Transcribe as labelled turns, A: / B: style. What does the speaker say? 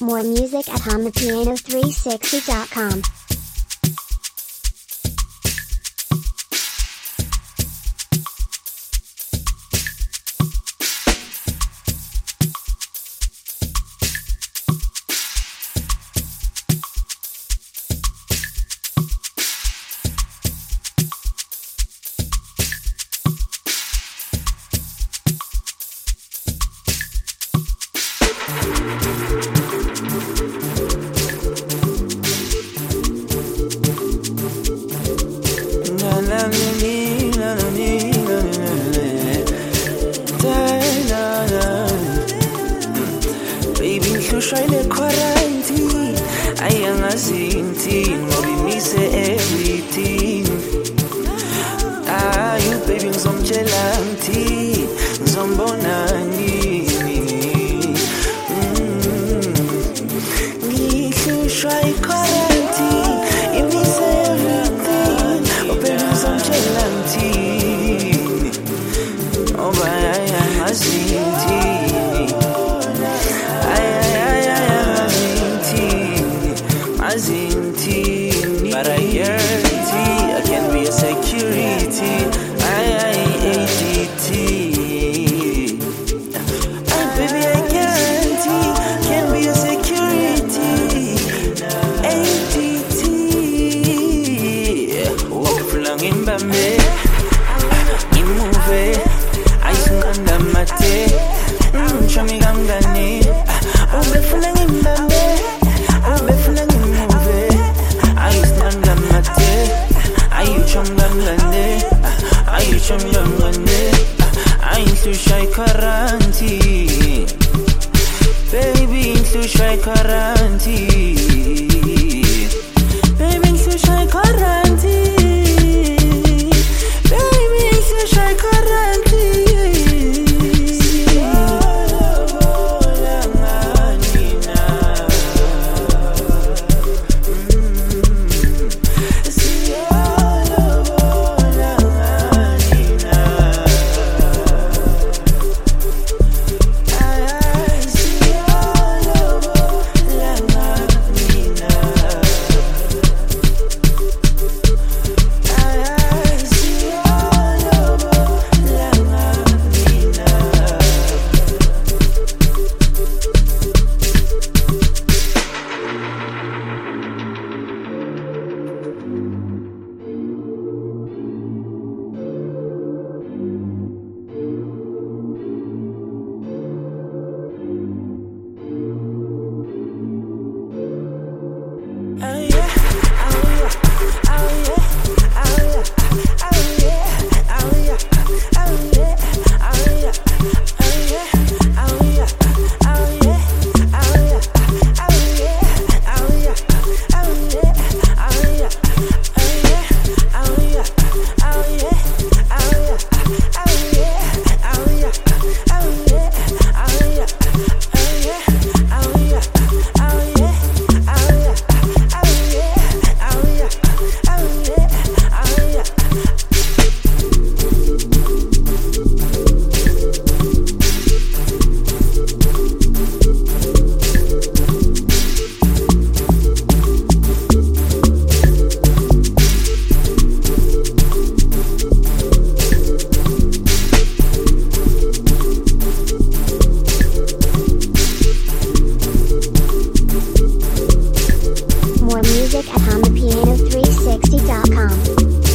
A: More music at HonThePiano360.com.
B: Baby, ngihlushwa quarantine ayangazi ngithini ngoba imise everything. You baby ngizomtshela ngithini, ngizombona nini. Ngihlushwa quarantine imise everything. Oh baby ngizomtshela ngithini, oh ayangazi ngithini. But I guarantee I can be a security. ADT. Baby, I guarantee can be a security. ADT. Fulang imbambe, imove, ayisunganda mate. Chami gangani, fulang imbambe. Ngihlushwa quarantine, baby ngihlushwa quarantine, baby ngihlushwa quarantine, baby ngihlushwa quarantine.
A: More music at HonThePiano360.com.